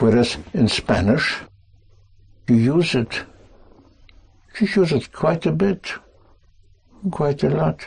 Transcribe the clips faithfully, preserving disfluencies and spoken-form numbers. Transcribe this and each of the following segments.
Whereas in Spanish, you use it. You use it quite a bit, quite a lot.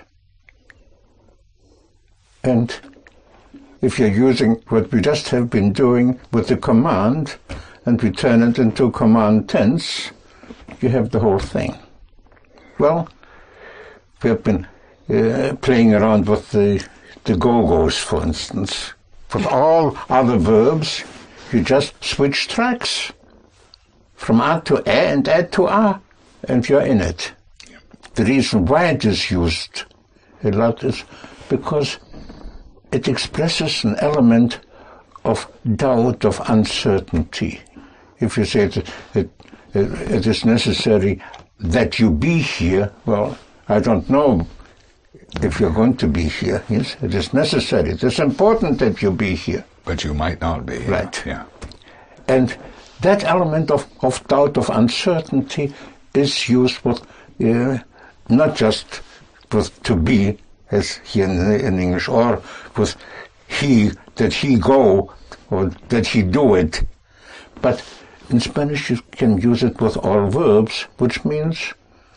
And if you're using what we just have been doing with the command, and we turn it into command tense, you have the whole thing. Well, we have been uh, playing around with the, the go-go's, for instance. With all other verbs, you just switch tracks from A to E and E to A, and you're in it. The reason why it is used a lot is because it expresses an element of doubt, of uncertainty. If you say it, it, it is necessary that you be here, well, I don't know if you're going to be here. Yes, it is necessary. It is important that you be here. But you might not be. Right. Yeah. And that element of, of doubt, of uncertainty, is used with uh, not just with to be, as here in, in English, or with he, that he go, or that he do it. But in Spanish you can use it with all verbs, which means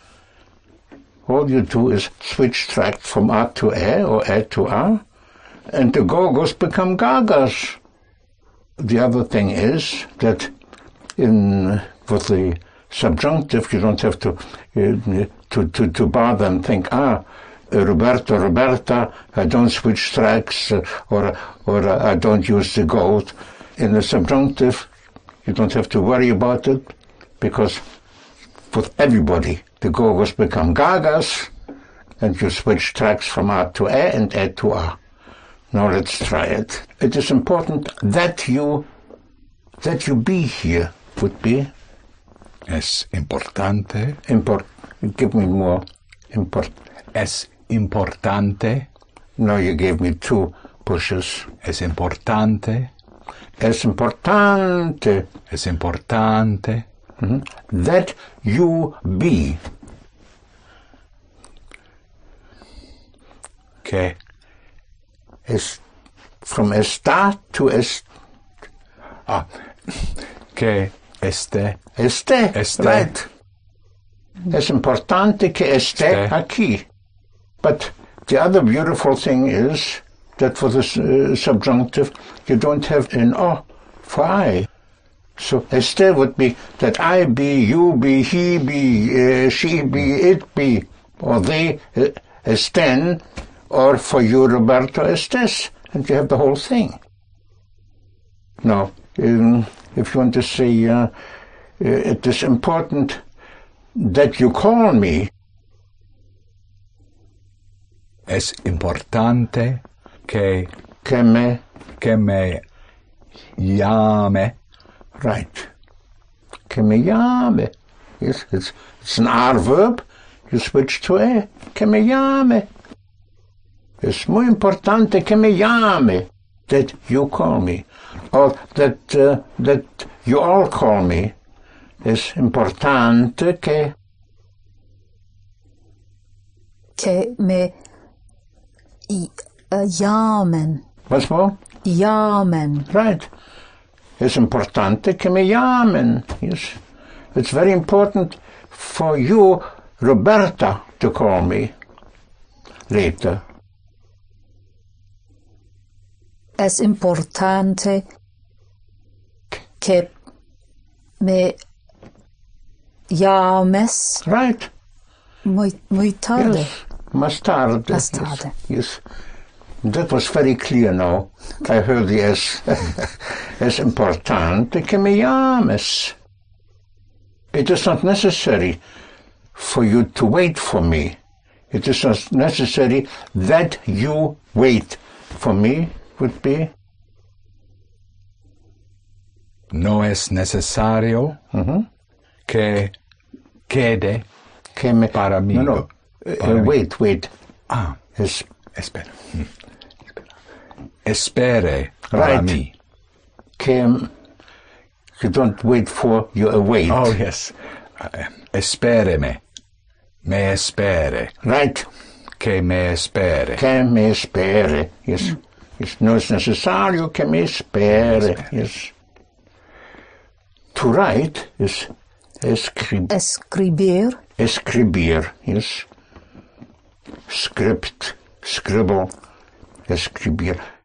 all you do is switch track from A to E, or E to A, and the go-go's become gagas. The other thing is that in with the subjunctive you don't have to uh, to, to, to bother and think, ah, uh, Roberto, Roberta, I don't switch tracks, uh, or, or uh, I don't use the goat. In the subjunctive, you don't have to worry about it, because with everybody, the go-go's become gagas, and you switch tracks from A to E and E to A. Now let's try it. It is important that you, that you be here, would be. Es importante. Import. Give me more. Import. Es importante. No, you gave me two pushes. Es importante. Es importante. Es importante. Mm-hmm. That you be. Que. Es from estar to est. Ah. Que esté. Esté. Esté. Right. Es importante que esté, Esté. aquí. But the other beautiful thing is that for the uh, subjunctive, you don't have an O for I. So esté would be that I be, you be, he be, uh, she be, it be, or they uh, estén, or for you, Roberto, estés, and you have the whole thing. Now, um, if you want to say, uh, uh, it is important that you call me. Es importante que, Que me. que me llame. Right. Que me llame. Yes, it's, it's an R verb. You switch to E. Que me llame. Es muy importante que me llame. That you call me. Or that, uh, that you all call me. Es importante que... Que me y, uh, llamen. What's more? Llamen. Right. Es importante que me llamen. Yes. It's very important for you, Roberta, to call me later. Es importante que me llames. Right. Muy, muy tarde. Yes. Más tarde. Más tarde. Yes. Yes. That was very clear now. I heard the S. Es importante que me llames. It is not necessary for you to wait for me. It is not necessary that you wait for me, would be. No es necesario Mm-hmm. que quede Que me, para mí. No, no. Para Uh, mí. wait, wait. Ah, Es, espera. Mm. Espere para Right. mí. que um, you don't wait for, you await. Oh, yes. Uh, espéreme. Me espere. Right. Que me espere. Que me espere. Yes. Yes. No es necesario que me espere. Yes. to write is escrib escribir, escribir, yes. Script, scribble, escribir.